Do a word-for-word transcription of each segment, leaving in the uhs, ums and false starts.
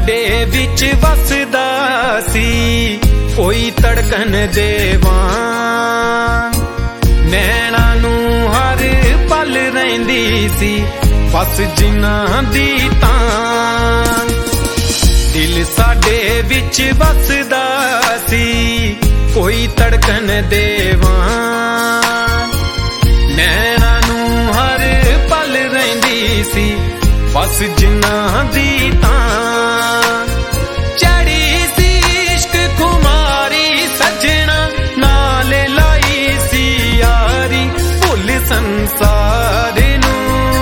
साडे विच वसदा सी कोई धड़कन दे वांग नैना नू हर पल रहिंदी सी बस जिन्हां दी तां दिल साडे विच वसदा सी कोई धड़कन दे वांग नैना नू हर पल रहिंदी सी बस जिन्हां दी तां चढ़ी सी इश्क खुमारी सजना नाल लाई सी यारी भुल संसार नू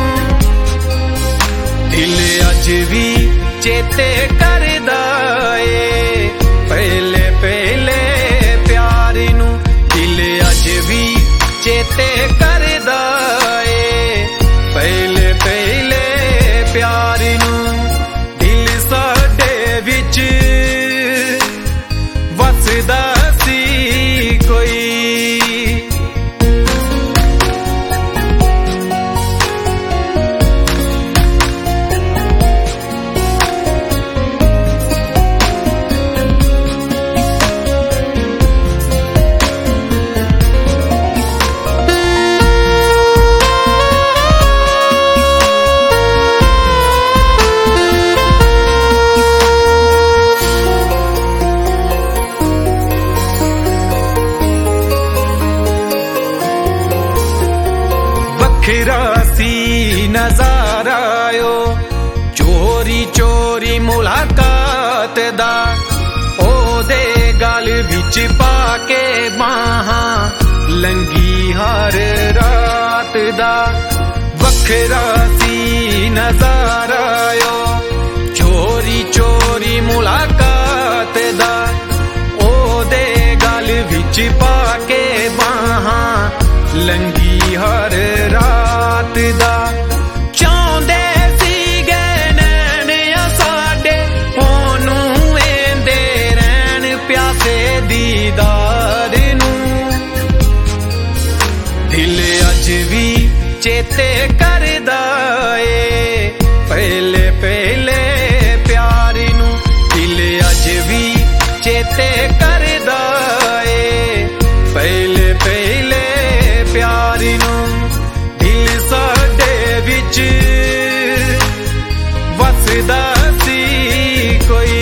दिल अज भी चेते करदा ए पहले पहले प्यार नू दिल अज भी चेते करदा ए पहले पहले प्यार नू दिल साडे विच वसदा सी कोई खिरासी नजारा आयो चोरी चोरी मुलाकात दा ओदे गल विच पाके बाहां लंगी हर रात दा वखरा सी नजारा आयो चोरी चोरी मुलाकात दा ओदे गल विच पाके बाहां लंगी हर रात दा चाहुंदे सीगे नैन साडे ओनू वेंदे रहन प्यासे दीदार नू दिल अज भी चेते करदा ए पहले पहले प्यार नू दिल अज भी चेते करदा ए पहले पहले प्यार नू दिल साडे विच वसदा सी कोई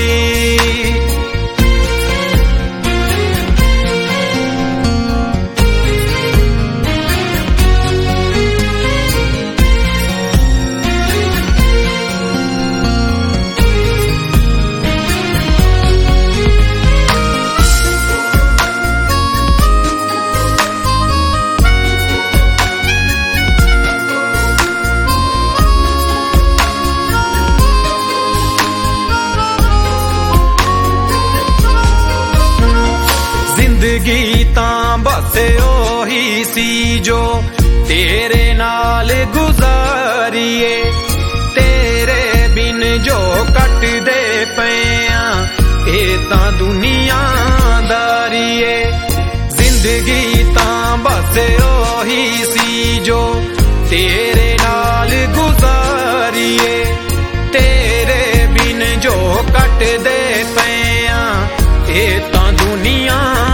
जिंदगी तां बस ओही सी जो तेरे नाल गुजारिए तेरे बिन जो कट दे पिया ए तां दुनियादारीए जिंदगी तां बस ओही सी जो तेरे नाल गुजारिए तेरे बिन जो कट दे पिया ए तां दुनिया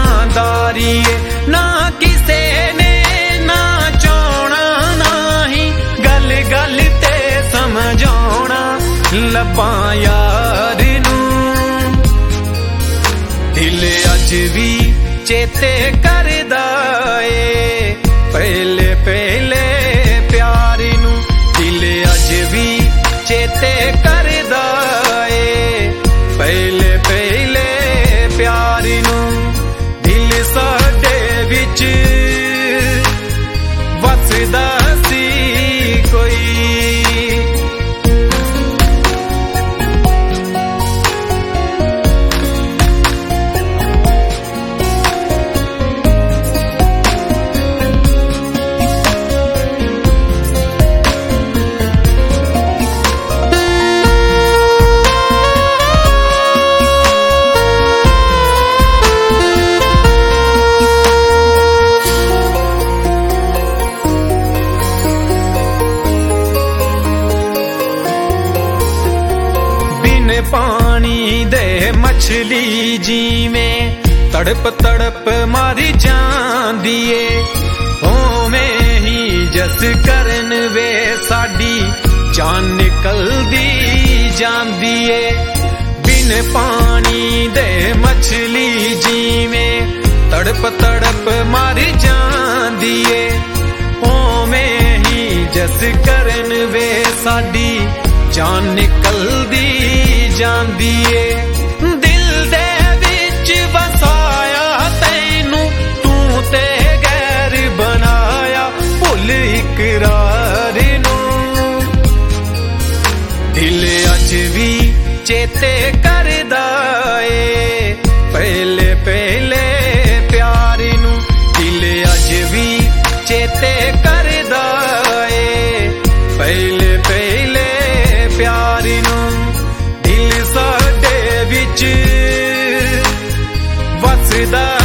ना किसे ने ना चाहना ना ही गल गल ते समझाना लब्बा यार नू दिल अज भी चेते करदा ए पहले पहले प्यार नू दिल अज भी चेते करदा ए पहले पहले प्यार नू साडे विच वसदा सी कोई दे मछली जिवें तड़प तड़प मारी जांदी ए ओवें ही जस करन वे साडी जान निकलदी जांदी ए बिन पानी दे मछली जिवें तड़प तड़प मारी जांदी ए ओवें ही जस करन वे साडी जान निकलदी जांदी ए दिल दे विच वसाया तैनू तू ते गैर बनाया भुल इकरार नू दिल अज भी चेते करदा ए पहले पहले प्यार नू दिल अज भी चेते करदा ए पहले पहले प्यार नू दिल साडे विच वसदा